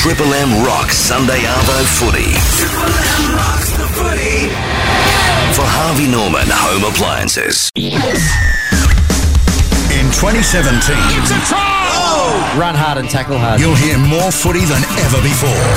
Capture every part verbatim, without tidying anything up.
Triple M rocks Sunday Arvo footy. Triple M rocks the footy. For Harvey Norman Home Appliances. In twenty seventeen, It's a try! oh, Run hard and tackle hard. you'll hear more footy than ever before.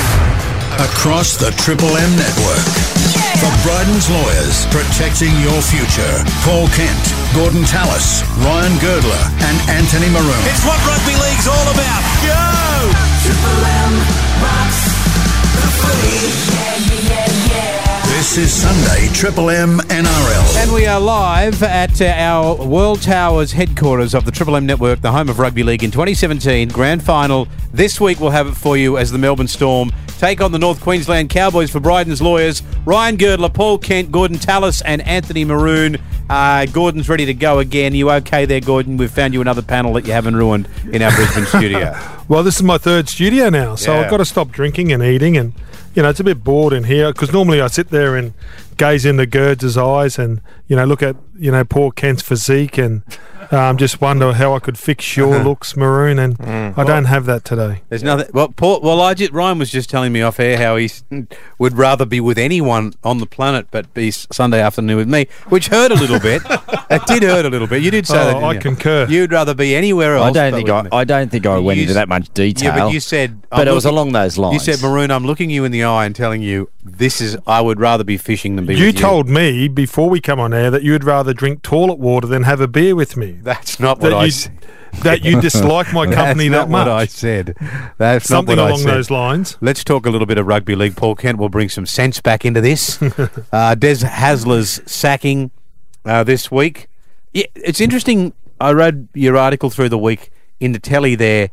Across the Triple M network. For Bryden's Lawyers, protecting your future. Paul Kent, Gordon Tallis, Ryan Girdler and Anthony Maroon. It's what rugby league's all about. Go! Triple M rocks the footy. Yeah, yeah, yeah, yeah. This is Sunday Triple M N R L. And we are live at uh, our World Towers headquarters of the Triple M Network, the home of rugby league in twenty seventeen. Grand final. This week we'll have it for you as the Melbourne Storm take on the North Queensland Cowboys. For Bryden's Lawyers, Ryan Girdler, Paul Kent, Gordon Tallis and Anthony Maroon. Uh, Gordon's ready to go again. You okay there, Gordon? We've found you another panel that you haven't ruined in our Brisbane studio. Well, this is my third studio now, so Yeah. I've got to stop drinking and eating, and you know it's a bit bored in here because normally I sit there and gaze into Gerds' eyes and you know look at you know poor Kent's physique and um, just wonder how I could fix your looks, Maroon, and I don't have that today. There's nothing. Well, Paul, well, I just, Ryan was just telling me off air how he s- would rather be with anyone on the planet but be s- Sunday afternoon with me, which hurt a little bit. It did hurt a little bit. You did say Oh, that. Didn't I you? concur. You'd rather be anywhere else. I don't but think with I, me. I don't think I went You into s- that much detail. Yeah, but you said. But I'm it was looking- along those lines. You said, Maroon, I'm looking you in the eye and telling you this is. I would rather be fishing than be You with you. told me before we come on air that you'd rather drink toilet water than have a beer with me. That's not what That I you, said. that you dislike my company That's that not much. what I said. That's Something not what along I said. those lines. Let's talk a little bit of rugby league. Paul Kent will bring some sense back into this. uh, Des Hasler's sacking uh, this week. Yeah, it's interesting. I read your article through the week in the telly there,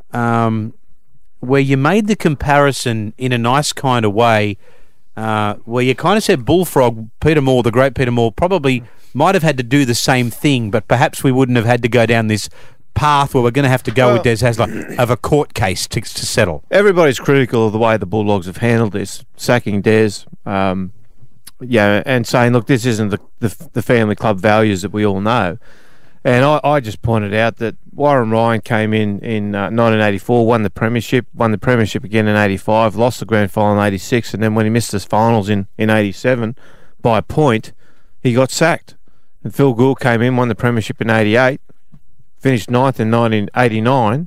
um, where you made the comparison in a nice kind of way, uh, where you kind of said Bullfrog, Peter Moore, the great Peter Moore, probably might have had to do the same thing, but perhaps we wouldn't have had to go down this path where we're going to have to go with Des Hasler of a court case to, to settle. Everybody's critical of the way the Bulldogs have handled this, sacking Des, um, yeah, and saying, look, this isn't the, the the family club values that we all know. And I, I just pointed out that Warren Ryan came in in uh, nineteen eighty-four, won the premiership, won the premiership again in eighty-five, lost the grand final in eighty-six, and then when he missed his finals in, in eighty-seven by a point, he got sacked. And Phil Gould came in, won the premiership in eighty-eight, finished ninth in nineteen eighty-nine,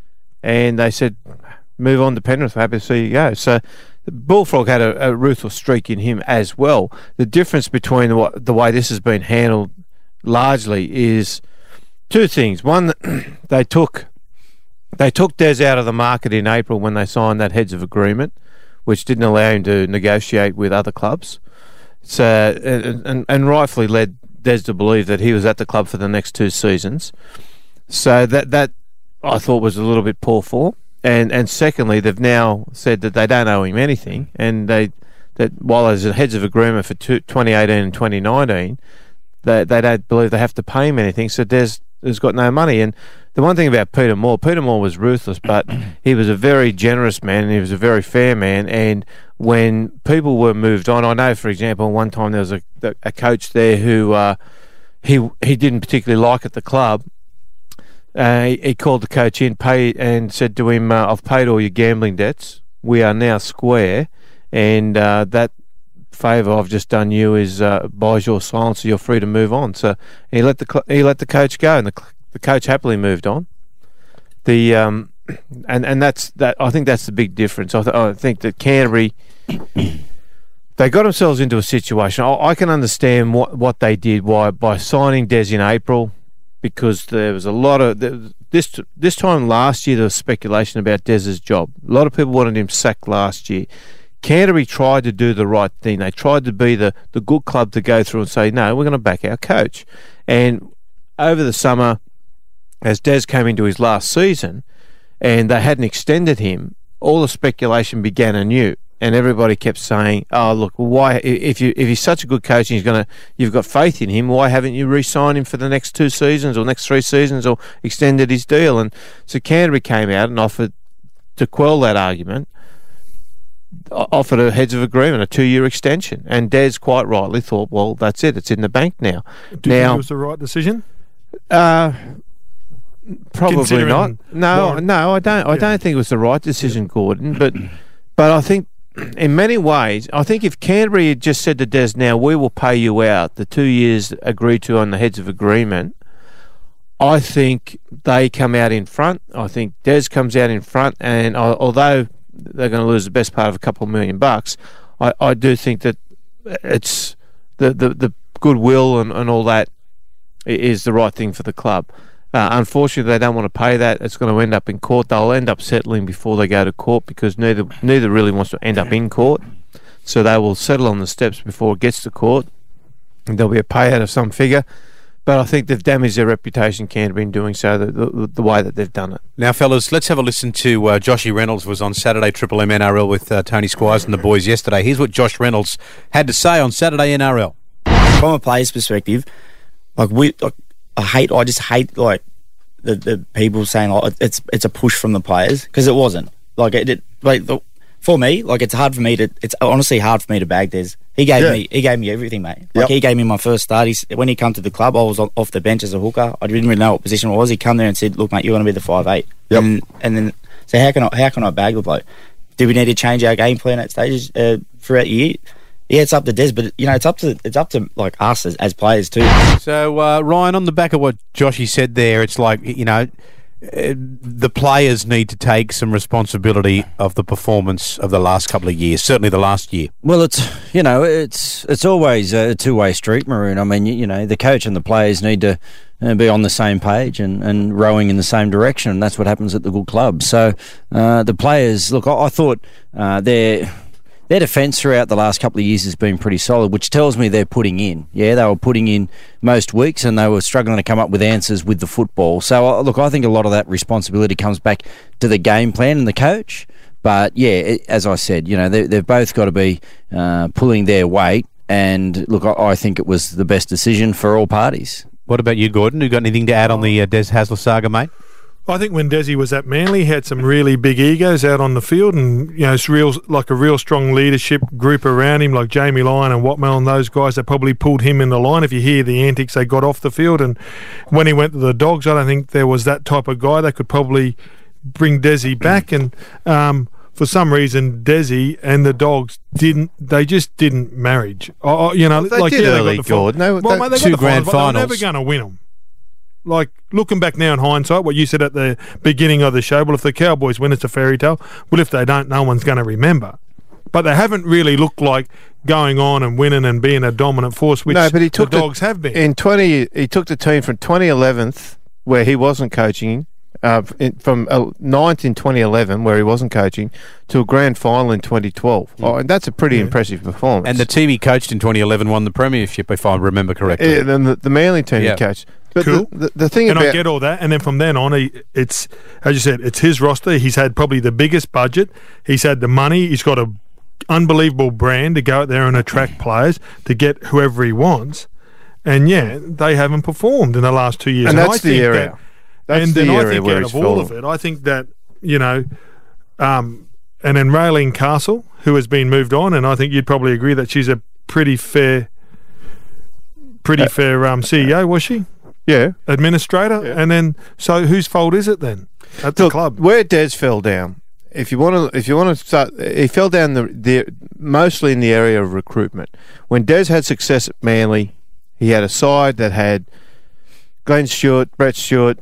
and they said, move on to Penrith, happy to see you go. So Bullfrog had a, a ruthless streak in him as well. The difference between the, the way this has been handled largely is two things. One, they took they took Des out of the market in April when they signed that heads of agreement, which didn't allow him to negotiate with other clubs. So and, and, and rightfully led Des to believe that he was at the club for the next two seasons. So that that I thought was a little bit poor form. And and secondly, they've now said that they don't owe him anything, and they that while there's a heads of agreement for two, twenty eighteen and twenty nineteen, they they don't believe they have to pay him anything. So Des has got no money. And the one thing about Peter Moore, Peter Moore was ruthless, but he was a very generous man, and he was a very fair man. And when people were moved on, I know, for example, one time there was a a coach there who uh, he he didn't particularly like at the club. Uh, he, he called the coach in, pay, and said to him, uh, "I've paid all your gambling debts. We are now square, and uh, that favour I've just done you is uh, buys your silence, so you're free to move on." So he let the cl- he let the coach go, and the the coach happily moved on. The um, and and that's that. I think that's the big difference. I, th- I think that Canterbury. They got themselves into a situation. I, I can understand what, what they did why by signing Des in April, because there was a lot of this this time last year there was speculation about Des's job. A lot of people wanted him sacked last year. Canterbury tried to do the right thing. They tried to be the, the good club to go through and say, no, we're going to back our coach. And over the summer, as Des came into his last season and they hadn't extended him, all the speculation began anew. And everybody kept saying, "Oh, look, why? If you if he's such a good coach and he's gonna, you've got faith in him. Why haven't you re-signed him for the next two seasons or next three seasons or extended his deal?" And so Canterbury came out and offered to quell that argument, offered a heads of agreement, a two-year extension. And Des quite rightly thought, "Well, that's it. It's in the bank now." Do you now, think it was the right decision? Uh, Probably Considering not. No, Warren- no, I don't. I Yeah. don't think it was the right decision, Gordon. But, but I think, in many ways, I think if Canterbury had just said to Des, "Now we will pay you out the two years agreed to on the heads of agreement," I think they come out in front. I think Des comes out in front, and I, although they're going to lose the best part of a couple of million bucks, I, I do think that it's the the, the goodwill and, and all that i- is the right thing for the club. Uh, unfortunately, they don't want to pay that. It's going to end up in court. They'll end up settling before they go to court because neither neither really wants to end up in court. So they will settle on the steps before it gets to court. And there'll be a payout of some figure. But I think they've damaged their reputation, Canterbury, in doing so, the, the, the way that they've done it. Now, fellas, let's have a listen to uh, Joshy Reynolds was on Saturday Triple M N R L with uh, Tony Squires and the boys yesterday. Here's what Josh Reynolds had to say on Saturday N R L. From a player's perspective, like we, like, I hate, I just hate like the, the people saying like it's it's a push from the players because it wasn't. Like it, it like the, for me, like it's hard for me to, it's honestly hard for me to bag Des. He gave Yeah. me, he gave me everything, mate. Like Yep. he gave me my first start. He's, when he come to the club, I was on, off the bench as a hooker. I didn't really know what position it was. He come there and said, "Look, mate, you're going to be the five eight." Yep. And, and then so how can I how can I bag the bloke? Do we need to change our game plan at stages uh, throughout the year? Yeah, it's up to Des, but you know, it's up to it's up to like us as, as players too. So, uh, Ryan, on the back of what Joshy said there, it's like, you know, uh, the players need to take some responsibility of the performance of the last couple of years, certainly the last year. Well, it's you know it's it's always a two-way street, Maroon. I mean, you, you know, the coach and the players need to uh, be on the same page and, and rowing in the same direction, and that's what happens at the good club. So uh, the players, look, I, I thought uh, their their defence throughout the last couple of years has been pretty solid, which tells me they're putting in. Yeah, they were putting in most weeks, and they were struggling to come up with answers with the football. So uh, look, I think a lot of that responsibility comes back to the game plan and the coach. But yeah, it, as I said, you know, they, they've both got to be uh, pulling their weight. And look, I, I think it was the best decision for all parties. What about you, Gordon? You got anything to add on the uh, Des Hasler saga, mate? I think when Desi was at Manly, he had some really big egos out on the field, and you know, it's real like a real strong leadership group around him, like Jamie Lyon and Watmell and those guys that probably pulled him in the line. If you hear the antics they got off the field, and when he went to the Dogs, I don't think there was that type of guy that could probably bring Desi back. And um, for some reason, Desi and the Dogs didn't. They just didn't marriage. Oh, you know, They like did yeah, early, they got the Gordon. They- well, they- mate, they got two the grand finals, but they were finals. never going to win them. Like, looking back now in hindsight, what you said at the beginning of the show, well, if the Cowboys win, it's a fairy tale. Well, if they don't, no one's going to remember. But they haven't really looked like going on and winning and being a dominant force, which No, but he took the the- Dogs have been. In twenty, he took the team from twenty eleven, where he wasn't coaching, uh, in, from uh, ninth in twenty eleven, where he wasn't coaching, to a grand final in twenty twelve. Oh, and that's a pretty Yeah. impressive performance. And the team he coached in twenty eleven won the premiership, if I remember correctly. Yeah, then the, the Manly team Yeah. he coached. But Cool. the, the, the thing and about I get all that. And then from then on, he, it's, as you said, it's his roster. He's had probably the biggest budget. He's had the money. He's got an unbelievable brand to go out there and attract players to get whoever he wants. And yeah, they haven't performed in the last two years. and I that's the think area. that- That's and the then I area think where out he's of all fallen. of it, I think that, you know, um, and then Raylene Castle, who has been moved on, and I think you'd probably agree that she's a pretty fair, pretty Uh, fair um, C E O, was she? Yeah. Administrator? Yeah. And then, so whose fault is it then at the Look, club? where Des fell down, if you want to, if you want to start, he fell down the, the mostly in the area of recruitment. When Des had success at Manly, he had a side that had Glenn Stewart, Brett Stewart,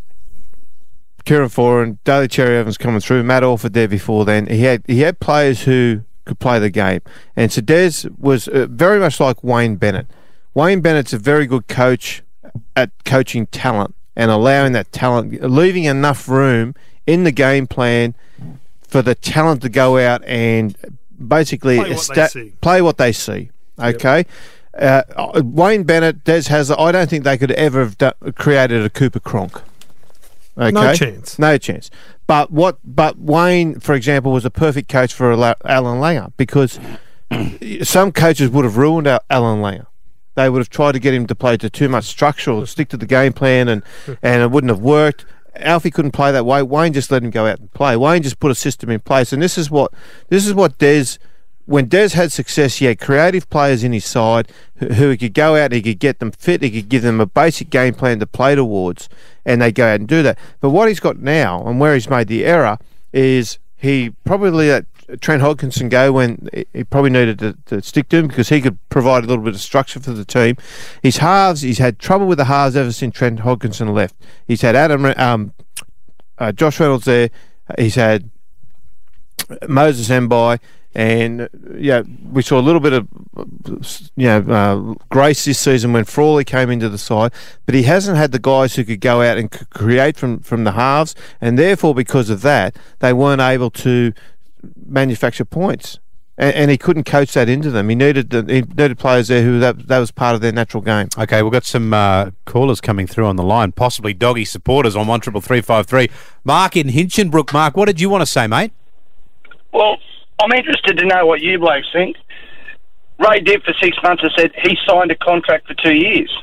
Kieran Foran, Daly Cherry Evans coming through, Matt Orford there before then. He had he had players who could play the game, and so Des was uh, very much like Wayne Bennett. Wayne Bennett's a very good coach at coaching talent and allowing that talent, leaving enough room in the game plan for the talent to go out and basically Play what esta- they see. play what they see. Okay. Uh, Wayne Bennett, Des Hasler, I don't think they could ever have do- created a Cooper Cronk. Okay? No chance. No chance. But what? But Wayne, for example, was a perfect coach for Ala- Alan Langer because some coaches would have ruined Al- Alan Langer. They would have tried to get him to play to too much structure or stick to the game plan, and, and it wouldn't have worked. Alfie couldn't play that way. Wayne just let him go out and play. Wayne just put a system in place, and this is what this is what Des. When Des had success, he had creative players in his side who, who he could go out, he could get them fit, he could give them a basic game plan to play towards, and they go out and do that. But what he's got now, and where he's made the error, is he probably let Trent Hodkinson go when he probably needed to, to stick to him because he could provide a little bit of structure for the team. His halves, he's had trouble with the halves ever since Trent Hodkinson left. He's had Adam, um, uh, Josh Reynolds there. He's had Moses Mbai. And yeah, we saw a little bit of you know uh, grace this season when Frawley came into the side, but he hasn't had the guys who could go out and c- create from, from the halves, and therefore because of that, they weren't able to manufacture points, and, and he couldn't coach that into them. He needed the, he needed players there who that that was part of their natural game. Okay, we've got some uh, callers coming through on the line, possibly Doggy supporters on one triple three five three. Mark in Hinchinbrook. Mark, what did you want to say, mate? Well, I'm interested to know what you blokes think. Ray Dibb for six months has said he signed a contract for two years.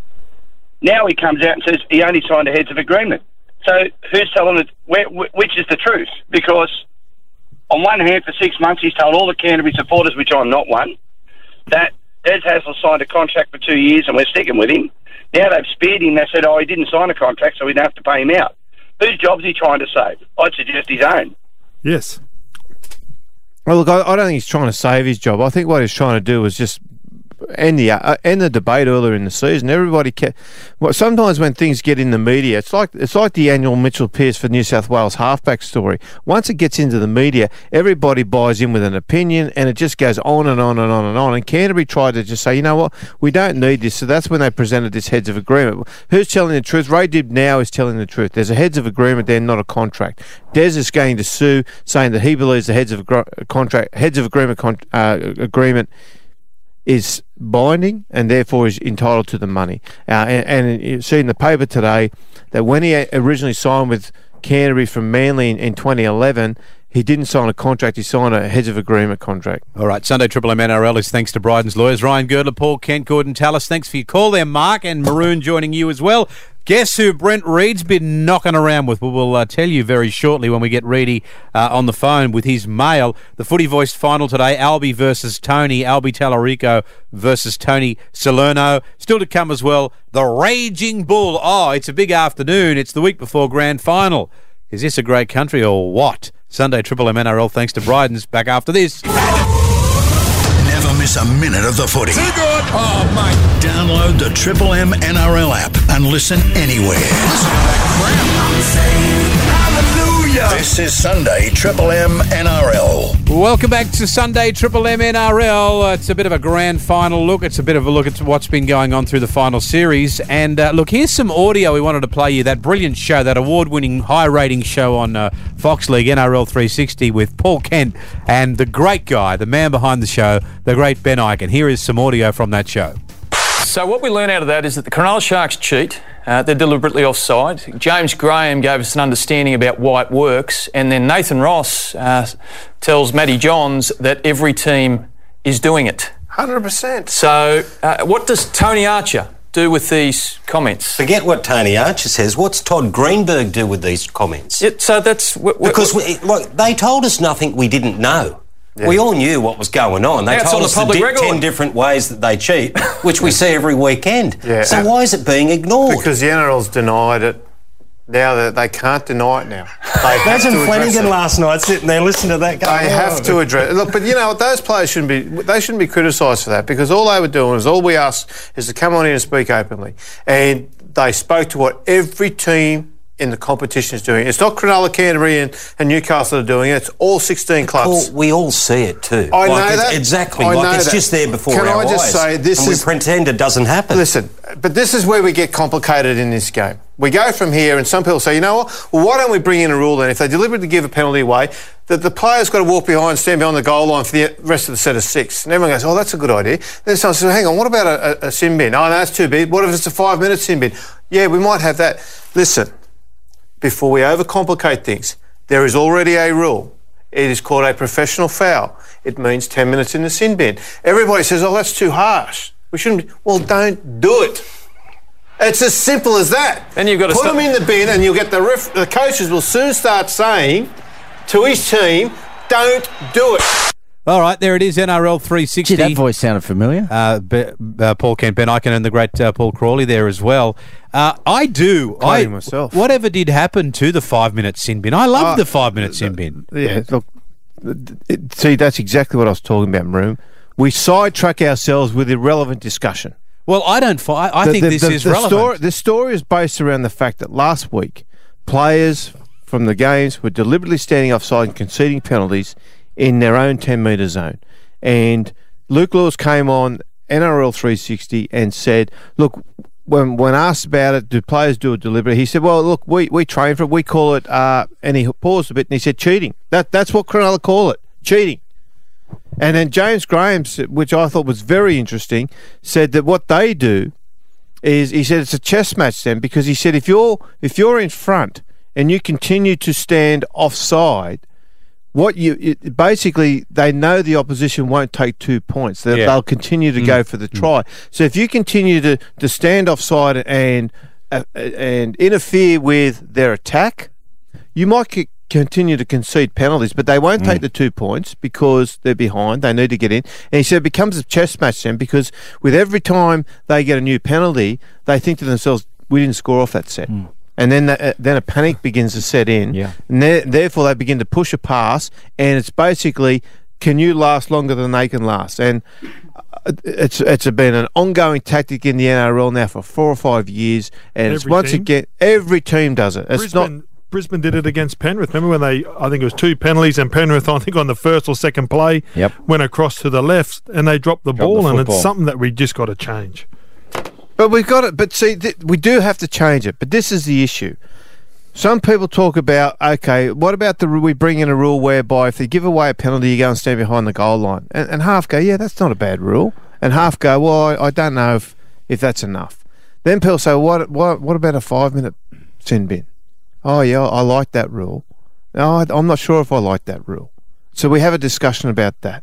Now he comes out and says he only signed a heads of agreement. So who's telling it? Where, which is the truth? Because on one hand, for six months, he's told all the Canterbury supporters, which I'm not one, that Des Hasler signed a contract for two years and we're sticking with him. Now they've speared him. They said, oh, he didn't sign a contract, so we don't have to pay him out. Whose job's he trying to save? I'd suggest his own. Yes. Well, look, I, I don't think he's trying to save his job. I think what he's trying to do is just end the uh, end the debate earlier in the season. Everybody, ca- well, sometimes when things get in the media, it's like it's like the annual Mitchell Pearce for New South Wales halfback story. Once it gets into the media, everybody buys in with an opinion, and it just goes on and on and on and on. And Canterbury tried to just say, you know what, we don't need this. So that's when they presented this heads of agreement. Who's telling the truth? Ray Dibb now is telling the truth. There's a heads of agreement there, not a contract. Des is going to sue, saying that he believes the heads of agro- contract, heads of agreement con- uh, agreement is binding and therefore is entitled to the money. Uh, and, and you see in the paper today that when he originally signed with Canterbury from Manly in, in twenty eleven, he didn't sign a contract, he signed a heads of agreement contract. All right, Sunday Triple M N R L is thanks to Bryden's lawyers. Ryan Girdler, Paul Kent, Gordon Tallis. Thanks for your call there, Mark, and Maroon joining you as well. Guess who Brent Reed's been knocking around with? Well, we'll uh, tell you very shortly when we get Reedy uh, on the phone with his mail. The Footy Voice final today, Albie versus Tony. Albie Tallarico versus Tony Salerno. Still to come as well, the Raging Bull. Oh, it's a big afternoon. It's the week before grand final. Is this a great country or what? Sunday Triple M N R L thanks to Bryden's. Back after this. Never miss a minute of the footy. Too good. Oh, mate. Download the Triple M N R L app and listen anywhere. Listen to that crowd. Hallelujah. This is Sunday Triple M N R L. Welcome back to Sunday Triple M N R L. Uh, it's a bit of a grand final look. It's a bit of a look at what's been going on through the final series. And uh, look, here's some audio we wanted to play you. That brilliant show, that award-winning, high-rating show on uh, Fox League, N R L three sixty with Paul Kent and the great guy, the man behind the show, the great Ben Ikin. Here is some audio from that show. So what we learn out of that is that the Cronulla Sharks cheat. Uh, they're deliberately offside. James Graham gave us an understanding about why it works, and then Nathan Ross uh, tells Matty Johns that every team is doing it. one hundred percent. So uh, what does Tony Archer do with these comments? Forget what Tony Archer says. What's Todd Greenberg do with these comments? Yeah, so that's... W- w- because we, look, they told us nothing we didn't know. Yeah. We all knew what was going on. They now told us the di- ten different ways that they cheat, which we see every weekend. Yeah. So why is it being ignored? Because the N R L's denied it. Now that they can't deny it now. They Imagine Flanagan last night sitting there listening to that guy. They have to address it. Look, but you know what? Those players shouldn't be. They shouldn't be criticised for that because all they were doing is all we asked is to come on in and speak openly, and they spoke to what every team in the competition is doing. It's not Cronulla, Canterbury and, and Newcastle that are doing it. It's all sixteen clubs. Paul, we all see it too. I like know that. Exactly. I like know it's that. just there before Can our I just eyes. say this and is... we pretend it doesn't happen. Listen, but this is where we get complicated in this game. We go from here and some people say, you know what, well, why don't we bring in a rule then? If they deliberately give a penalty away, that the player's got to walk behind, stand behind the goal line for the rest of the set of six. And everyone goes, oh, that's a good idea. Then someone says, hang on, what about a, a, a sin bin? Oh, no, that's too big. What if it's a five-minute sin bin? Yeah, we might have that. Listen, before we overcomplicate things, there is already a rule. It is called a professional foul. It means ten minutes in the sin bin. Everybody says, oh, that's too harsh. We shouldn't be. Well, don't do it. It's as simple as that. Then you've got to put stop- them in the bin, and you'll get the ref- the coaches will soon start saying to his team, "Don't do it." All right, there it is, N R L three sixty. Gee, that voice sounded familiar. Uh, Be, uh, Paul Kent, Ben Ikin, and the great uh, Paul Crawley there as well. Uh, I do. I Quoting myself. Whatever did happen to the five-minute sin bin? I love Uh, the five-minute sin bin. Yeah, look, it, see, that's exactly what I was talking about, Maroon. We sidetrack ourselves with irrelevant discussion. Well, I don't. Fi- I The- think the- this the- is the relevant. Story, the story is based around the fact that last week, players from the games were deliberately standing offside and conceding penalties in their own ten metre zone. And Luke Lewis came on N R L three sixty and said, look, when when asked about it, do players do it deliberately? He said, well, look, we, we train for it. We call it, uh, and he paused a bit and he said, cheating. That That's what Cronulla call it, cheating. And then James Graham, which I thought was very interesting, said that what they do is, he said it's a chess match then, because he said if you're if you're in front and you continue to stand offside, what you it, basically they know the opposition won't take two points. They, Yeah. They'll continue to Mm. go for the try. So if you continue to, to stand offside and uh, and interfere with their attack, you might c- continue to concede penalties, but they won't take the two points because they're behind. They need to get in. And he said it becomes a chess match then, because with every time they get a new penalty, they think to themselves, we didn't score off that set. Mm. And then the, uh, then a panic begins to set in. Yeah. And there- therefore, they begin to push a pass, and it's basically, can you last longer than they can last? And uh, it's it's been an ongoing tactic in the N R L now for four or five years, and it's Every once team? again every team does it. It's Brisbane, not. Brisbane did it against Penrith. Remember when they, I think it was two penalties, and Penrith, I think on the first or second play, Yep. went across to the left and they dropped the Dropped ball, the and football. it's something that we just got to change. But we've got it. But see, th- we do have to change it. But this is the issue. Some people talk about, okay, what about the we bring in a rule whereby if they give away a penalty, you go and stand behind the goal line, and, and half go, yeah, that's not a bad rule, and half go, well, I, I don't know if, if that's enough. Then people say, what what what about a five minute sin bin? Oh yeah, I like that rule. No, I, I'm not sure if I like that rule. So we have a discussion about that.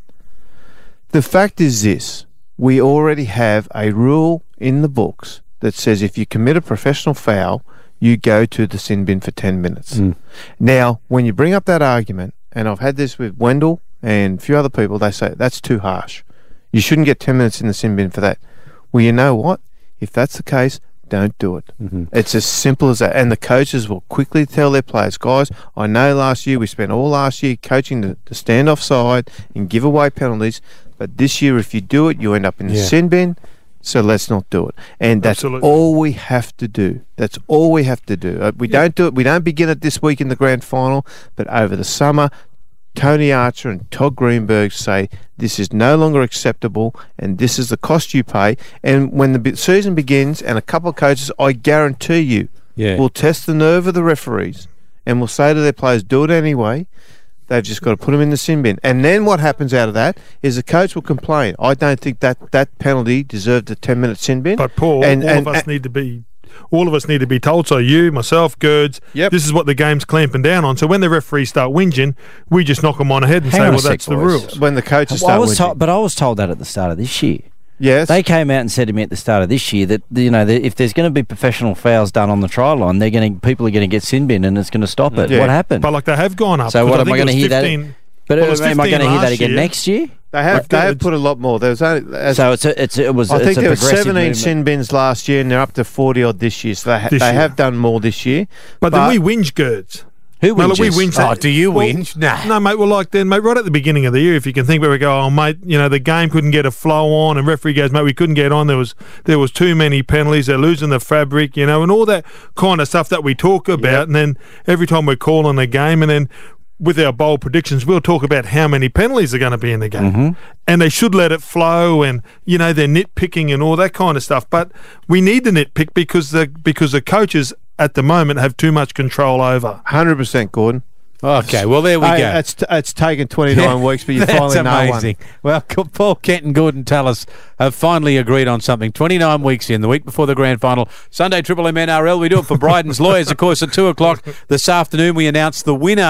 The fact is this: we already have a rule in the books that says if you commit a professional foul, you go to the sin bin for ten minutes. Mm. Now, when you bring up that argument, and I've had this with Wendell and a few other people, they say that's too harsh. You shouldn't get ten minutes in the sin bin for that. Well, you know what? If that's the case, don't do it. Mm-hmm. It's as simple as that. And the coaches will quickly tell their players, guys, I know last year we spent all last year coaching to, to stand offside and give away penalties, but this year if you do it, you end up in the Yeah. sin bin. So let's not do it. And that's Absolutely. all we have to do. That's all we have to do. Uh, We Yeah. don't do it. We don't begin it this week in the grand final, but over the summer, Tony Archer and Todd Greenberg say this is no longer acceptable and this is the cost you pay. And when the be- season begins and a couple of coaches, I guarantee you, Yeah. will test the nerve of the referees and will say to their players, do it anyway. They've just got to put them in the sin bin. And then what happens out of that is the coach will complain. I don't think that that penalty deserved a ten-minute sin bin. But Paul, And- all and- of us and- need to be, all of us need to be told. So you, myself, Gerds, Yep. this is what the game's clamping down on. So when the referees start whinging, we just knock them on the head and Hang say, on a well, sec, that's the boys. rules. When the coaches Well, I start was whinging. told, but I was told that at the start of this year. Yes. They came out and said to me at the start of this year that you know that if there's going to be professional fouls done on the try line, they're going to people are going to get sin bin and it's going to stop it. Yeah. What happened? But like they have gone up. So 'cause what I am think I it going to was hear that? fifteen But well, it was am I going to fifteen hear that last again year. next year? They have Like, they have it's- put a lot more. There was only as, So it's a, it's a, it was. I it's think a there were progressive seventeen movement. sin bins last year, and they're up to forty odd this year. So they ha- This they year. have done more this year. But, then we whinge, Gerds. Who No, look, we whinges? whinge. Oh, do you whinge? Nah. No, mate. Well, like then, mate, right at the beginning of the year, if you can think where we go, oh, mate, you know, the game couldn't get a flow on, and referee goes, mate, we couldn't get on. There was there was too many penalties. They're losing the fabric, you know, and all that kind of stuff that we talk about. And then every time we're calling a game, and then with our bold predictions, we'll talk about how many penalties are going to be in the game, Mm-hmm. and they should let it flow. And you know, they're nitpicking and all that kind of stuff. But we need to nitpick because the because the coaches at the moment have too much control over. hundred percent, Gordon. Okay, well, there we Hey, go. It's t- it's taken twenty nine weeks, but you That's finally know amazing. one. Well, K- Paul Kent and Gordon Tallis have finally agreed on something. twenty-nine weeks in, the week before the grand final. Sunday, Triple M N R L. We do it for Bryden's Lawyers, of course, at two o'clock this afternoon. We announce the winner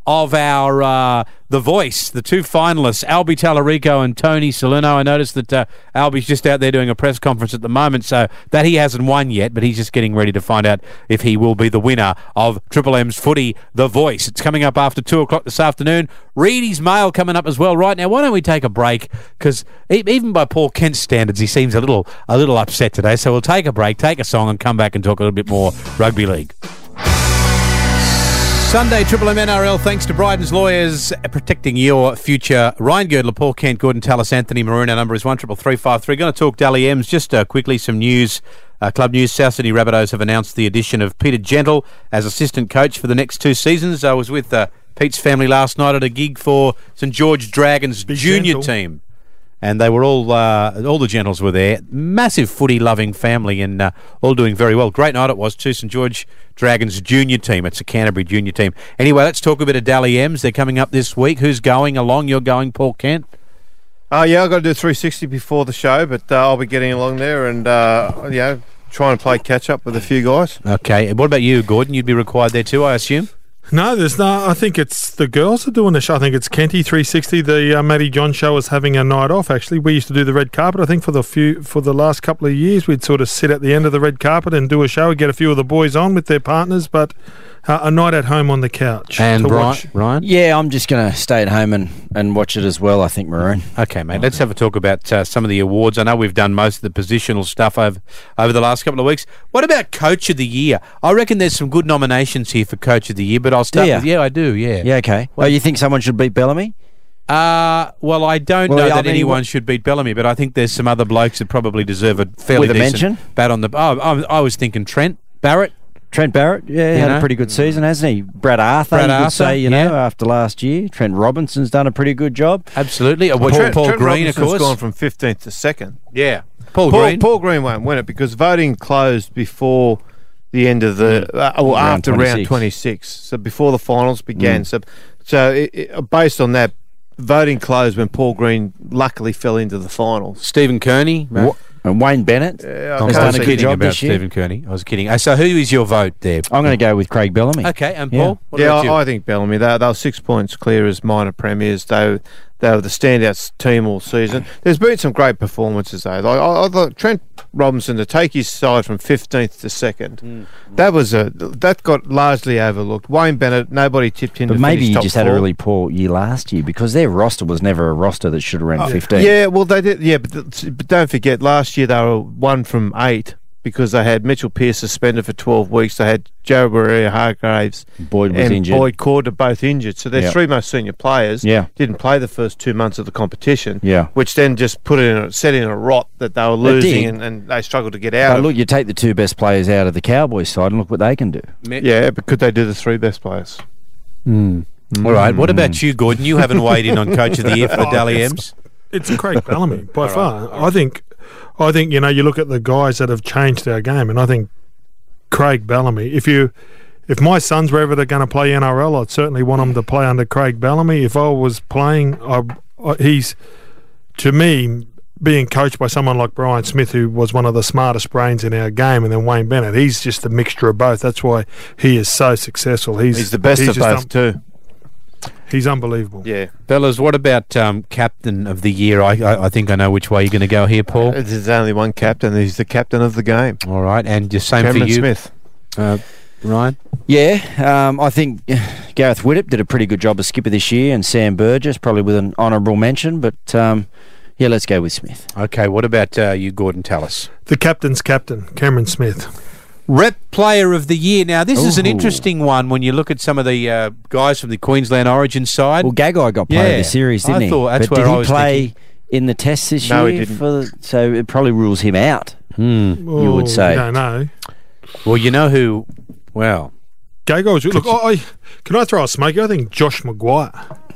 of our uh, The Voice, the two finalists, Albie Tallarico and Tony Salerno. I noticed that uh, Albie's just out there doing a press conference at the moment, so that he hasn't won yet, but he's just getting ready to find out if he will be the winner of Triple M's Footy, The Voice. It's coming up after two o'clock this afternoon. Reedy's Mail coming up as well. Right now, why don't we take a break? Because even by Paul Kent's standards, he seems a little a little upset today. So we'll take a break, take a song, and come back and talk a little bit more rugby league. Sunday, Triple M N R L, thanks to Bryden's Lawyers, protecting your future. Ryan Girdler, Paul Kent, Gordon Tallis, Anthony Maroon. Our number is one triple three five three. Going to talk Dally M's. Just uh, quickly, some news. Uh, club news, South Sydney Rabbitohs have announced the addition of Peter Gentle as assistant coach for the next two seasons. I was with uh, Pete's family last night at a gig for St George Dragons Big junior Gentle. team. And they were all, uh, all the Gentles were there. Massive footy-loving family and uh, all doing very well. Great night it was too. St George Dragons junior team. It's a Canterbury junior team. Anyway, let's talk a bit of Dally M's. They're coming up this week. Who's going along? You're going, Paul Kent? Uh, yeah, I've got to do three sixty before the show, but uh, I'll be getting along there and, uh, you know, trying to play catch-up with a few guys. Okay. And what about you, Gordon? You'd be required there too, I assume? No, there's no. I think it's the girls are doing the show. I think it's Kenty three sixty. The uh, Matty John show is having a night off. Actually, we used to do the red carpet. I think for the few for the last couple of years, we'd sort of sit at the end of the red carpet and do a show. Get a few of the boys on with their partners, but uh, a night at home on the couch. And to Brian, watch. Ryan? Yeah, I'm just going to stay at home and, and watch it as well, I think, Maroon. Okay, mate. Let's have a talk about uh, some of the awards. I know we've done most of the positional stuff over, over the last couple of weeks. What about Coach of the Year? I reckon there's some good nominations here for Coach of the Year, but I'll start Do ya? with... Yeah, I do, yeah. Yeah, okay. Well, you think someone should beat Bellamy? Uh, well, I don't Well, know I that mean, anyone what- should beat Bellamy, but I think there's some other blokes that probably deserve a fairly With a decent mention? bat on the... Oh, I, I was thinking Trent Barrett. Trent Barrett, yeah, You had know? a pretty good season, hasn't he? Brad Arthur, Brad you could Arthur, say, you know, yeah. after last year. Trent Robinson's done a pretty good job. Absolutely. Uh, well, Trent, Paul Trent Green, of Robinson's course. gone from fifteenth to second. Yeah. Paul, Paul Green. Paul Green won't win it because voting closed before the end of the uh, well, Round after round twenty-six. twenty-six, so before the finals began. Mm. So, so it, it, based on that, voting closed when Paul Green luckily fell into the finals. Stephen Kearney. Wa- And Wayne Bennett Yeah, I has was done a good kidding job about this year. Stephen Kearney. I was kidding. Uh, so who is your vote there? I'm going to go with Craig Bellamy. Okay, and Yeah. Paul? What yeah, about you? I, I think Bellamy. They, they were six points clear as minor premiers. They, they were the standout team all season. There's been some great performances though. Like, I, I thought Trent Robinson to take his side from fifteenth to second. Mm. That was a that got largely overlooked. Wayne Bennett, nobody tipped him. But to maybe finish he top just had a four. really poor year last year because their roster was never a roster that should have ran fifteen. Yeah, well they did. Yeah, but, th- but don't forget, last year they were one from eight because they had Mitchell Pearce suspended for twelve weeks. They had Joe Barrea Hargraves Boyd was and injured. Boyd Corder both injured. So their Yep. three most senior players Yeah. didn't play the first two months of the competition. Yeah. which then just put it in a, set in a rot that they were It losing did. and, and they struggled to get out But of. look, you take the two best players out of the Cowboys side and look what they can do. Yeah, but could they do the three best players? All right. What about you, Gordon? You haven't weighed in on Coach of the Year for the Oh, Dally it's- M's. It's Craig Bellamy by far. I think, I think you know, you look at the guys that have changed our game, and I think Craig Bellamy. If you, if my sons were ever going to play N R L, I'd certainly want them to play under Craig Bellamy. If I was playing, I, I, he's to me being coached by someone like Brian Smith, who was one of the smartest brains in our game, and then Wayne Bennett. He's just a mixture of both. That's why he is so successful. He's He's the best of just both un- too. He's unbelievable. Yeah. Fellas, what about um, Captain of the Year? I, I, I think I know which way you're going to go here, Paul. There's only one captain. He's the captain of the game. All right. And the same Cameron for you, Smith. Uh, Ryan? Yeah, um, I think Gareth Widdop did a pretty good job as skipper this year, and Sam Burgess probably with an honourable mention. But um, yeah, let's go with Smith. Okay. What about uh, you, Gordon Tallis? The captain's captain, Cameron Smith. Rep Player of the Year. Now, this is an Ooh. interesting one when you look at some of the uh, guys from the Queensland Origin side. Well, Gagai got player Yeah, of the series, didn't I he? thought that's but where did I he was play thinking. in the tests this No, he year? didn't. For the, so it probably rules him out. Hmm. You would Oh, say. I don't know. Well, you know who... Well, Gagai was look. I, I can I throw a smoky? I think Josh Maguire.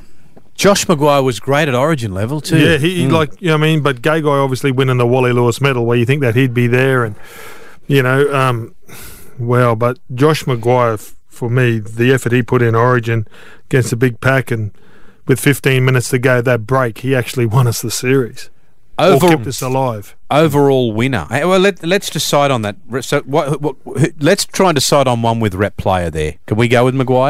Josh Maguire was great at Origin level too. Yeah, he, he like you know what I mean. But Gagai obviously winning the Wally Lewis medal, where you think that he'd be there, and you know, um, well, but Josh Maguire f- for me, the effort he put in Origin against the big pack, and with fifteen minutes to go, that break, he actually won us the series. Over- or kept us alive. Overall winner. Hey, well, let, let's decide on that. So, what, what, let's try and decide on one with Rep Player there. Can we go with Maguire?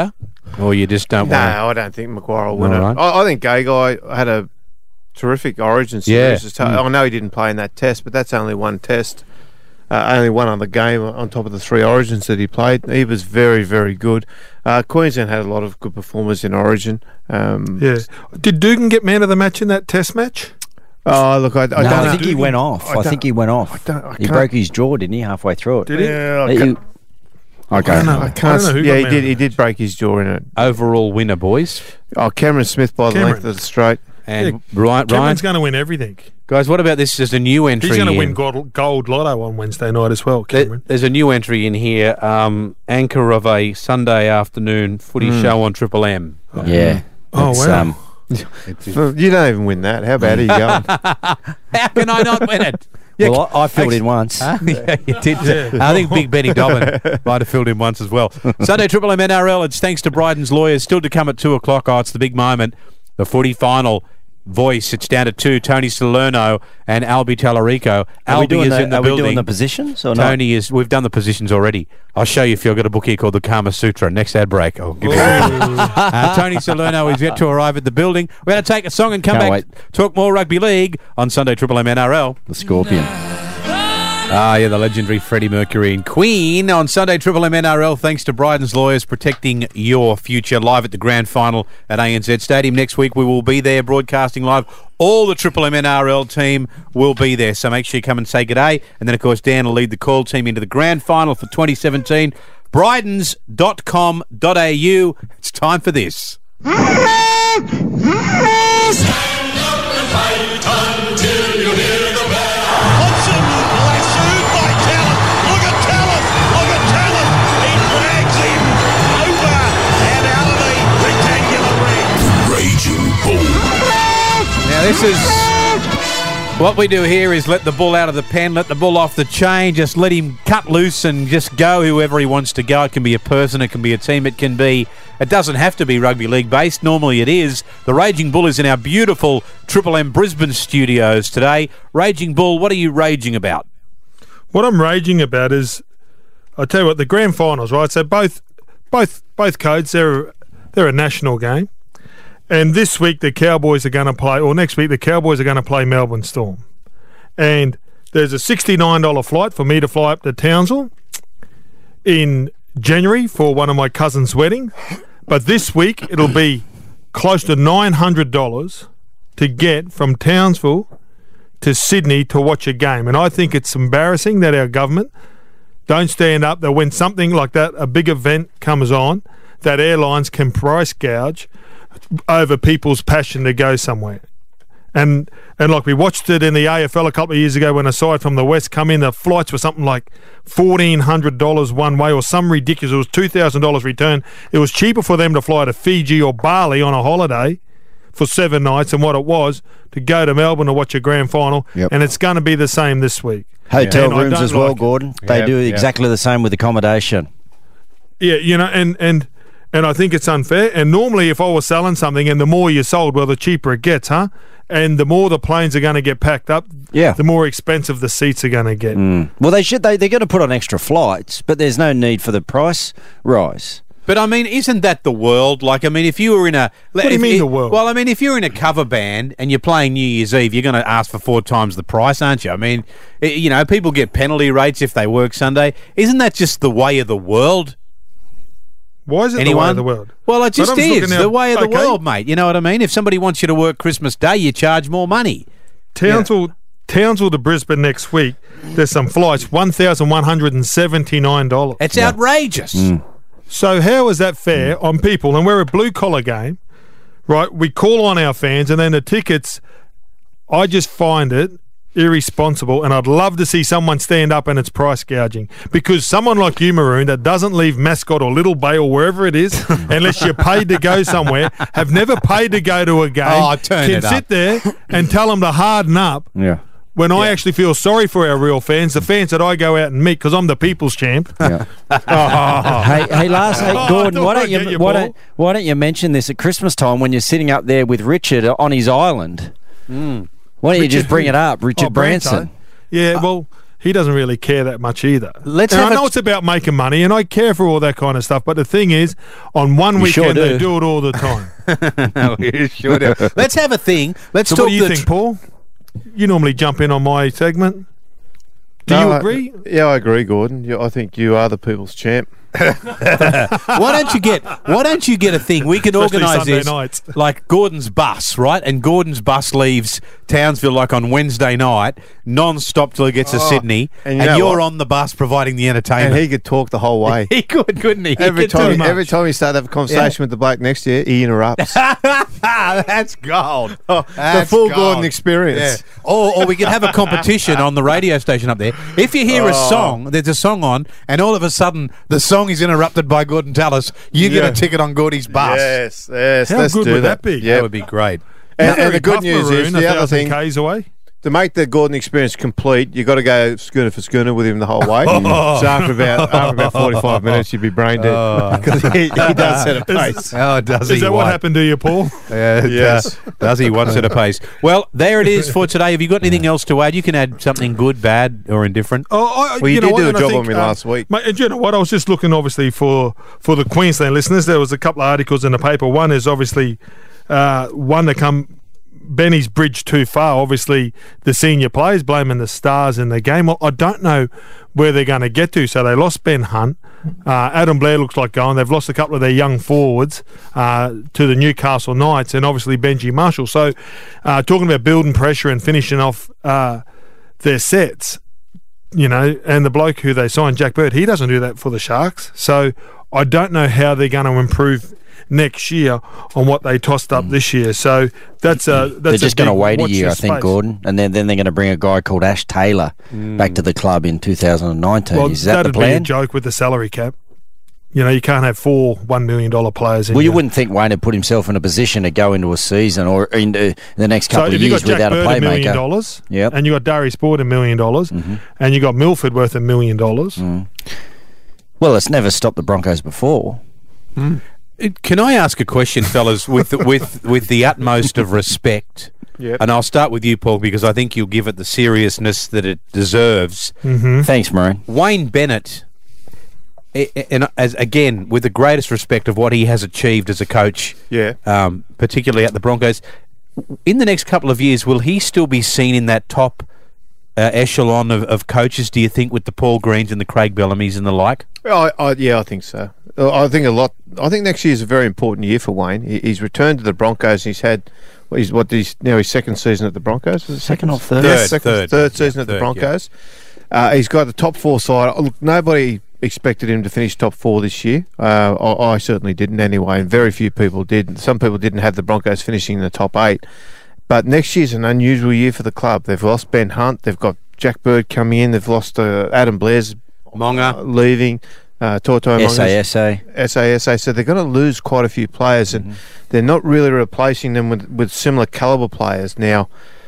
Or you just don't No, want I don't think Maguire will win All it. right. I, I think Gagai had a terrific Origin Yeah. series. Yeah. I know he didn't play in that test, but that's only one test. Uh, only one other game on top of the three Origins that he played. He was very, very good. Uh, Queensland had a lot of good performers in Origin. Um, Yeah. Did Dugan get man of the match in that test match? Oh, look, I, I no, don't I know. think he went off. I, don't- think he went off. don't- I he can't- broke his jaw, didn't he, halfway through it? Did he? Yeah, I He- can't, okay. I don't know. I I can't don't know who yeah, got he man did. of He did break his jaw in it. overall winner, boys. Oh, Cameron Smith by the Cameron. length of the straight. And Yeah, Ryan, Ryan, Cameron's going to win everything. guys, what about this? There's a new entry. He's going to in. win gold, gold lotto on Wednesday night as well, There- Cameron. There's a new entry in here. Um, anchor of a Sunday afternoon footy Mm. show on Triple M. Yeah. Oh, It's, wow. um, Well, you don't even win that. How bad are you going? How can I not win it? Yeah, well, I, I filled in once. Huh? yeah, you did. Yeah. I think Big Benny Dobbin might have filled in once as well. Sunday Triple M N R L. It's thanks to Bryden's Lawyers. Still to come at two o'clock. Oh, it's the big moment. The footy final voice. It's down to two. Tony Salerno and Albie Tallarico. Are we Albie doing is the, in the are building. we doing the positions or not? Tony is. We've done the positions already. I'll show you if you've got a book here called the Kama Sutra. Next ad break. I'll give you. uh, Tony Salerno is yet to arrive at the building. We're going to take a song and come Can't back. wait. Talk more rugby league on Sunday Triple M N R L. The Scorpion. Ah, yeah, the legendary Freddie Mercury and Queen on Sunday Triple M N R L. Thanks to Bryden's Lawyers, protecting your future. Live at the grand final at A N Z Stadium next week. We will be there broadcasting live. All the Triple M N R L team will be there, so make sure you come and say g'day. And then, of course, Dan will lead the call team into the grand final for twenty seventeen. brydens dot com dot a u. It's time for this. Raging Bull. Now, this is what we do here is let the bull out of the pen, let the bull off the chain, just let him cut loose and just go whoever he wants to go. It can be a person, it can be a team, it can be, it doesn't have to be rugby league based. Normally it is. The Raging Bull is in our beautiful Triple M Brisbane studios today. Raging Bull, what are you raging about? What I'm raging about is, I'll tell you what, the grand finals, right? So both, both, both codes, they're they're a national game, and this week the Cowboys are going to play, or next week the Cowboys are going to play Melbourne Storm, and there's a sixty-nine dollars flight for me to fly up to Townsville in January for one of my cousin's wedding, but this week it'll be close to nine hundred dollars to get from Townsville to Sydney to watch a game. And I think it's embarrassing that our government don't stand up that when something like that, a big event comes on, that airlines can price gouge over people's passion to go somewhere. And and like we watched it in the A F L a couple of years ago when a side from the West come in, the flights were something like fourteen hundred dollars one way or some ridiculous, it was two thousand dollars return. It was cheaper for them to fly to Fiji or Bali on a holiday for seven nights than what it was to go to Melbourne to watch a grand final. Yep. And it's going to be the same this week. Hotel And I rooms don't as well, like it. Gordon. They Yep, do yep. exactly the same with accommodation. Yeah, you know, and and and I think it's unfair. And normally, if I was selling something, and the more you sold, well, the cheaper it gets, huh? And the more the planes are going to get packed up, Yeah. the more expensive the seats are going to get. Mm. Well, they should. They they're going to put on extra flights, but there's no need for the price rise. But I mean, isn't that the world? Like, I mean, if you were in a... What do you if mean the world? Well, I mean, if you're in a cover band and you're playing New Year's Eve, you're going to ask for four times the price, aren't you? I mean, i- you know, people get penalty rates if they work Sunday. Isn't that just the way of the world? Why is it the way Anyone? of the world? Well, it But just I'm just is looking the now- way of the okay. world, mate. You know what I mean? If somebody wants you to work Christmas Day, you charge more money. Townsville, Townsville to Brisbane next week. There's some flights, one thousand one hundred and seventy nine dollars. It's outrageous. So how is that fair on people? And we're a blue collar game, right? We call on our fans, and then the tickets. I just find it irresponsible, and I'd love to see someone stand up and it's price gouging, because someone like you, Maroon, that doesn't leave Mascot or Little Bay or wherever it is unless you're paid to go somewhere, have never paid to go to a game, Oh, turn can it up. sit there and tell them to harden up. Yeah. When I actually feel sorry for our real fans, the fans that I go out and meet, because I'm the people's champ. Yeah. Oh. hey, hey, last, hey, Oh, Gordon, I why thought don't you, I'd get your why ball. don't why don't you mention this at Christmas time when you're sitting up there with Richard on his island? Why don't you Richard just bring who? it up, Richard Oh, Branson? Branson. Yeah, well, he doesn't really care that much either. Let's and have I a know t- it's about making money, and I care for all that kind of stuff. But the thing is, on one You weekend sure do. they do it all the time. No, you sure do. Let's have a thing. Let's So talk what do you the think, Paul? You normally jump in on my segment. Do No, you I- agree? yeah, I agree, Gordon. You, I think you are the people's champ. Why don't you get Why don't you get a thing? We can Especially organise Sunday this nights. like Gordon's bus, right? And Gordon's bus leaves Townsville like on Wednesday night, non-stop till he gets to Oh, Sydney, and and, you know you're what? on the bus providing the And entertainment. he could talk the whole way. He could, couldn't he? He Every could time, do every much. time he started to have a conversation with the bloke next to you, he interrupts. That's gold. the That's full gold. Gordon experience. Yeah. Or, or we could have a competition on the radio station up there. If you hear a Oh. song, there's a song on, and all of a sudden the song is interrupted by Gordon Tallis, you get Yeah. a ticket on Gordy's bus. Yes, yes. How let's good do would that be? Yeah. That would be great. And, and Very the good tough, news Maroon, is a the other thousand thing K's away. to make the Gordon experience complete, you got to go schooner for schooner with him the whole way. So after about after about forty-five minutes, you'd be brain dead because he, he does set a pace. Oh, does he? Is that what What? happened to you, Paul? Yeah, Yes. does, does he? One set of pace. Well, there it is for today. Have you got anything else to add? You can add something good, bad, or indifferent. Oh, I, Well, you know did what, do a and I job think, on me um, last week. Mate, and you know what? I was just looking, obviously, for for the Queensland listeners. There was a couple of articles in the paper. One is obviously uh, one to come. Benny's bridged too far. Obviously, the senior players blaming the stars in the game. Well, I don't know where they're going to get to. So they lost Ben Hunt. Uh, Adam Blair looks like going. They've lost a couple of their young forwards uh, to the Newcastle Knights, and obviously Benji Marshall. So, uh, talking about building pressure and finishing off uh, their sets, you know, and the bloke who they signed, Jack Bird, he doesn't do that for the Sharks. So I don't know how they're going to improve next year on what they tossed up this year. So that's a that's They're just going to wait a watch year, I this think, space. Gordon, and then, then they're going to bring a guy called Ash Taylor back to the club in two thousand nineteen. Well, Is that the that'd be a plan? joke with the salary cap. You know, you can't have four one million dollar players. In Well, you your- wouldn't think Wayne had put himself in a position to go into a season or into the next So couple if of you years got Jack without a Bird a million playmaker. dollars, Yep. and you got Darius Boyd a million dollars, Mm-hmm. and you got Milford worth a million dollars. Well, it's never stopped the Broncos before. Uh, Can I ask a question, fellas, with with with the utmost of respect? Yep. And I'll start with you, Paul, because I think you'll give it the seriousness that it deserves. Thanks, Maroon. Wayne Bennett, i- i- and as again, with the greatest respect of what he has achieved as a coach, Yeah. um, particularly at the Broncos, in the next couple of years, will he still be seen in that top uh, echelon of, of coaches, do you think, with the Paul Greens and the Craig Bellamy's and the like? I, I, yeah, I think so. Uh, I think a lot. I think next year is a very important year for Wayne. He, he's returned to the Broncos. And he's had what he's what he's now his second season at the Broncos. Was it Second or third? Yes, Third, second, third. third season at Third, the yeah. Broncos. Uh, he's got the top four side. Look, nobody expected him to finish top four this year. Uh, I, I certainly didn't anyway, and very few people did. Some people didn't have the Broncos finishing in the top eight. But next year's an unusual year for the club. They've lost Ben Hunt. They've got Jack Bird coming in. They've lost uh, Adam Blair's Monga. uh, leaving. Uh, Toto S A Monga's- S A. S A S A, so they're going to lose quite a few players, and they're not really replacing them with, with similar caliber players. Now,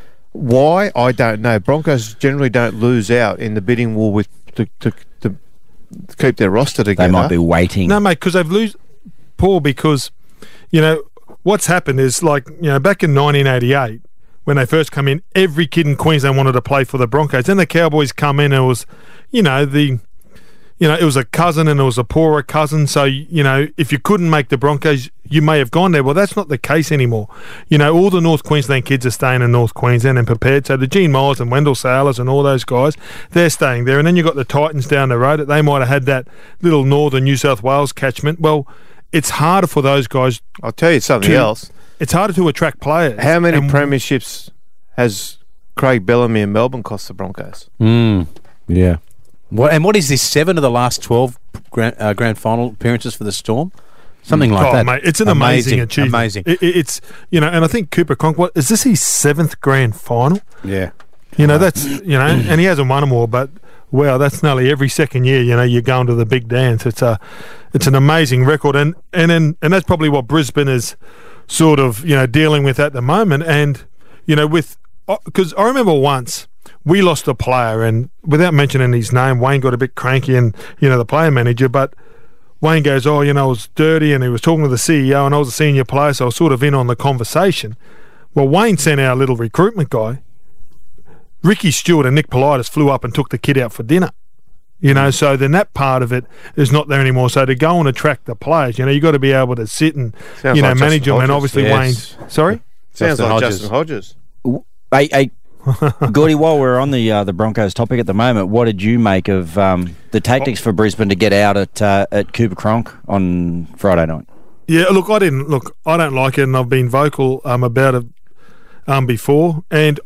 why? I don't know. Broncos generally don't lose out in the bidding war with to, to, to keep their roster together. They might be waiting. No, mate, because they've lose Paul. Because you know what's happened is like you know back in nineteen eighty-eight when they first come in, every kid in Queensland wanted to play for the Broncos. Then the Cowboys come in, and it was you know the. You know, it was a cousin and it was a poorer cousin. So, you know, if you couldn't make the Broncos, you may have gone there. Well, that's not the case anymore. You know, all the North Queensland kids are staying in North Queensland and prepared. So the Gene Miles and Wendell Sailors and all those guys, they're staying there. And then you've got the Titans down the road. They might have had that little northern New South Wales catchment. Well, it's harder for those guys. I'll tell you something to- else. It's harder to attract players. How many And- premierships has Craig Bellamy in Melbourne cost the Broncos? Mm, yeah. What and what is this? Seven of the last twelve grand, uh, grand final appearances for the Storm, something like oh, that. Mate, it's an amazing, achievement. Amazing. It, it- it's you know, and I think Cooper Cronk. What is this? His seventh grand final. Yeah. You know, that's you know, and he hasn't won them all, but wow, that's nearly every second year. You know, you're going to the big dance. It's a, it's an amazing record, and and and, and that's probably what Brisbane is sort of you know dealing with at the moment. And you know, with because I remember once we lost a player, and without mentioning his name, Wayne got a bit cranky, and you know the player manager, but Wayne goes, oh, you know, it was dirty, and he was talking to the C E O, and I was a senior player, so I was sort of in on the conversation. Well, Wayne sent our little recruitment guy. Ricky Stewart and Nick Politis flew up and took the kid out for dinner. You know, so then that part of it is not there anymore. So to go and attract the players, you know, you got to be able to sit and, Sounds you know, like manage Justin them. And Hodges. obviously Yes. Wayne's... Sorry? Sounds Justin like Hodges. Justin Hodges. Hey, hey, Gordy, while we're on the uh, the Broncos topic at the moment, what did you make of um, the tactics for Brisbane to get out at uh, at Cooper Cronk on Friday night? Yeah, look, I didn't... Look, I don't like it, and I've been vocal um, about it um, before. And,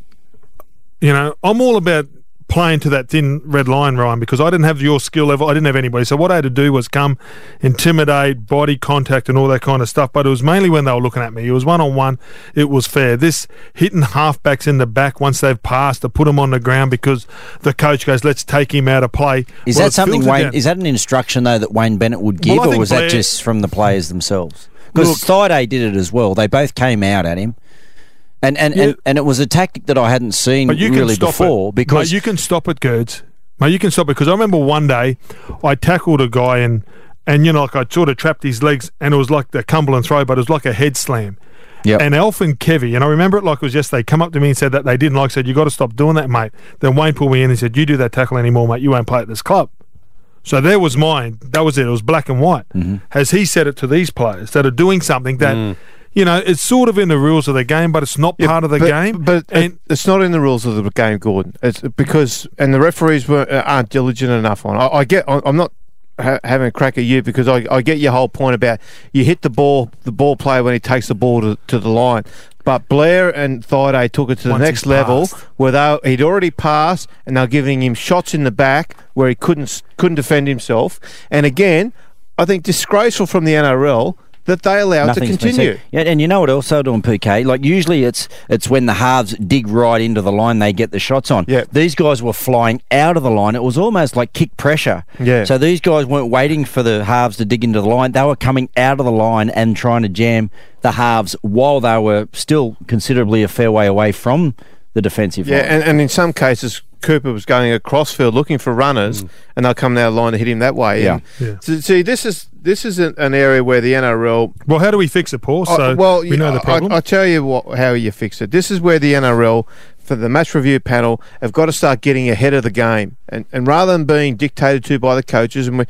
you know, I'm all about playing to that thin red line, Ryan, because I didn't have your skill level. I didn't have anybody. So what I had to do was come, intimidate, body contact and all that kind of stuff. But it was mainly when they were looking at me. It was one-on-one. It was fair. This hitting halfbacks in the back once they've passed to put them on the ground because the coach goes, let's take him out of play. Is Well, that it something filtered Wayne? down. Is that an instruction though that Wayne Bennett would give, Well, I or think was Blair- that just from the players themselves? Because Look- Thaiday did it as well. They both came out at him, and and, Yeah. and, and it was a tactic that I hadn't seen But you really can stop before. it. Because Mate, you can stop it, Gerds. Mate, you can stop it because I remember one day I tackled a guy and and you know like I sort of trapped his legs and it was like the Cumberland throw, but it was like a head slam. Yep. And Alf and Kevy, and I remember it like it was yesterday, come up to me and said that they didn't like. Said you got to stop doing that, mate. Then Wayne pulled me in and said, "You do that tackle anymore, mate. You won't play at this club." So there was mine. That was it. It was black and white. Mm-hmm. Has he said it to these players that are doing something that? Mm. You know, it's sort of in the rules of the game, but it's not Yeah, part of the but, game. But and it, it's not in the rules of the game, Gordon. It's because and the referees were, uh, aren't diligent enough on. I, I get. I, I'm not ha- having a crack at you because I, I get your whole point about you hit the ball, the ball player when he takes the ball to, to the line. But Blair and Thaiday took it to the Once next he's level passed. where they, he'd already passed and they're giving him shots in the back where he couldn't couldn't defend himself. And again, I think disgraceful from the N R L that they allow it to Nothing's been continue. said. Yeah, and you know what else they're doing, P K? Like usually it's it's when the halves dig right into the line, they get the shots on. Yeah. These guys were flying out of the line. It was almost like kick pressure. Yeah. So these guys weren't waiting for the halves to dig into the line. They were coming out of the line and trying to jam the halves while they were still considerably a fair way away from the defensive Yeah, line. and, and in some cases, Cooper was going across field looking for runners, and they'll come down the line to hit him that way. Yeah. And Yeah. so- see, this is this is an, an area where the N R L. well, how do we fix it, Paul? So I- well, we know the I- problem. I, I tell you what, how you fix it. This is where the N R L, for the match review panel, have got to start getting ahead of the game, and and rather than being dictated to by the coaches, and we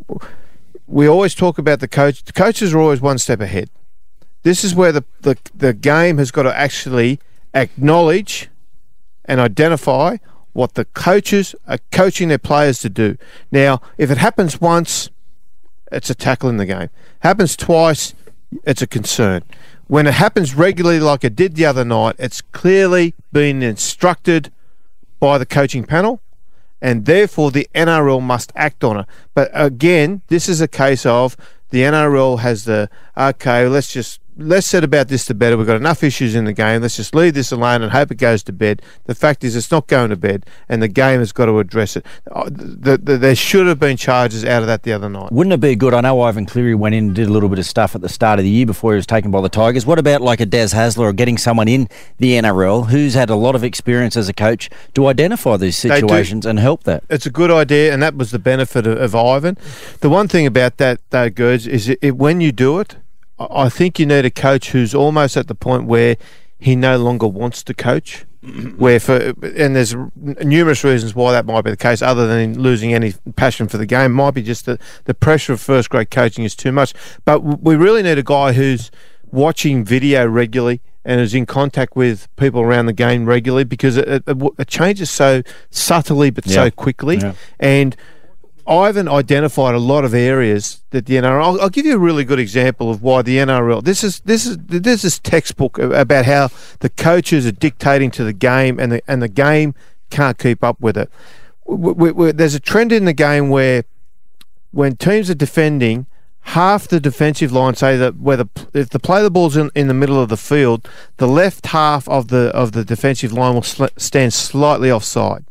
we always talk about the coach. The coaches are always one step ahead. This is where the the, the game has got to actually acknowledge and identify what the coaches are coaching their players to do. Now, if it happens once, it's a tackle in the game. Happens twice, it's a concern. When it happens regularly like it did the other night, it's clearly been instructed by the coaching panel, and therefore the N R L must act on it. But again, this is a case of the N R L has the, okay, let's just let's set about this to bed. We've got enough issues in the game. Let's just leave this alone and hope it goes to bed. The fact is, it's not going to bed, and the game has got to address it. Uh, the, the, there should have been charges out of that the other night. Wouldn't it be good? I know Ivan Cleary went in and did a little bit of stuff at the start of the year before he was taken by the Tigers. What about like a Des Hasler or getting someone in the N R L who's had a lot of experience as a coach to identify these They do. situations and help that? It's a good idea, and that was the benefit of, of Ivan. The one thing about that, though, Gerds, is it, it, when you do it, I I think you need a coach who's almost at the point where he no longer wants to coach. Where for and there's numerous reasons why that might be the case, other than losing any passion for the game. It might be just that the pressure of first grade coaching is too much. But we really need a guy who's watching video regularly and is in contact with people around the game regularly, because it, it, it changes so subtly but Yeah. so quickly. Yeah. And Ivan identified a lot of areas that the N R L. I'll, I'll give you a really good example of why the N R L. This is this is this is textbook about how the coaches are dictating to the game, and the and the game can't keep up with it. We, we, we, there's a trend in the game where when teams are defending, half the defensive line, say that where the if the play the ball's in, in the middle of the field, the left half of the of the defensive line will sl- stand slightly offside.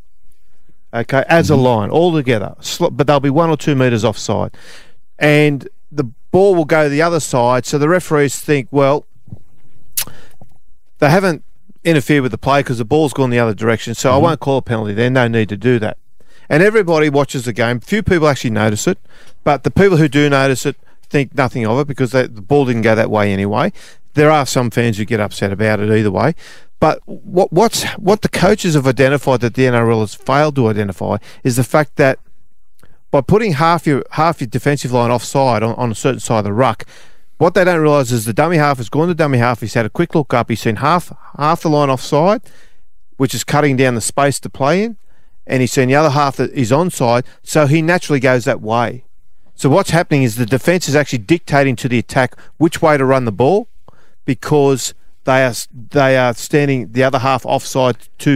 Okay, as a line, all together, Sl- but they'll be one or two metres offside. And the ball will go the other side, so the referees think, well, they haven't interfered with the play because the ball's gone the other direction, so I won't call a penalty. There's no need to do that. And everybody watches the game. Few people actually notice it, but the people who do notice it think nothing of it because they, the ball didn't go that way anyway. there are some fans who get upset about it either way. But what what's what the coaches have identified that the N R L has failed to identify is the fact that by putting half your half your defensive line offside on, on a certain side of the ruck, what they don't realise is the dummy half has gone to dummy half. He's had a quick look up. He's seen half half the line offside, which is cutting down the space to play in, and he's seen the other half that is onside. So he naturally goes that way. So what's happening is the defence is actually dictating to the attack which way to run the ball, because they are they are standing the other half offside to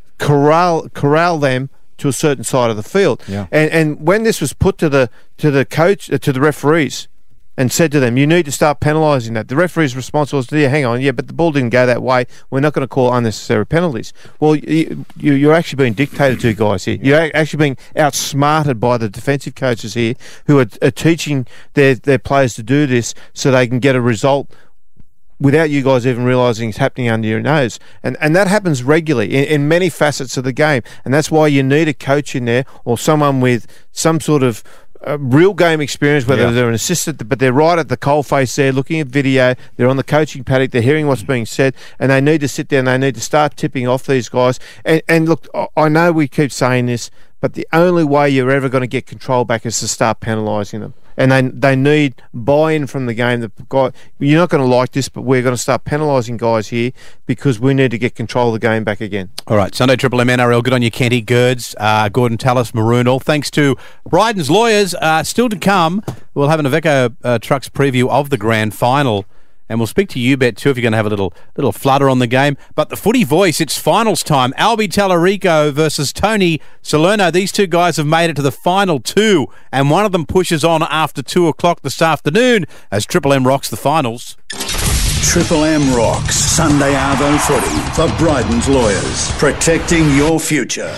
corral corral them to a certain side of the field. Yeah. And and when this was put to the to the coach uh, to the referees and said to them, you need to start penalising that, the referee's response was, yeah, hang on, yeah, but the ball didn't go that way. We're not going to call unnecessary penalties. Well, you, you, you're actually being dictated to, guys, here. You're actually being outsmarted by the defensive coaches here who are, are teaching their, their players to do this so they can get a result without you guys even realising it's happening under your nose. And and that happens regularly in, in many facets of the game. And that's why you need a coach in there or someone with some sort of uh, real game experience, whether Yeah. they're an assistant, but they're right at the coalface there looking at video, they're on the coaching paddock, they're hearing what's being said, and they need to sit down, they need to start tipping off these guys. And, and look, I- I know we keep saying this, but the only way you're ever going to get control back is to start penalising them. And they they need buy-in from the game. The guy, you're not going to like this, but we're going to start penalising guys here because we need to get control of the game back again. All right, Sunday Triple M N R L. Good on you, Kenty Gerds, uh, Gordon Tallis, Maroon. All thanks to Bryden's lawyers. Uh, still to come, we'll have an Iveco uh, Trucks preview of the grand final. And we'll speak to you, Bet, too, if you're going to have a little little flutter on the game. But the footy voice, it's finals time. Albi Tallarico versus Tony Salerno. These two guys have made it to the final two, and one of them pushes on after two o'clock this afternoon as Triple M rocks the finals. Triple M rocks Sunday Arvo footy for Bryden's lawyers, protecting your future.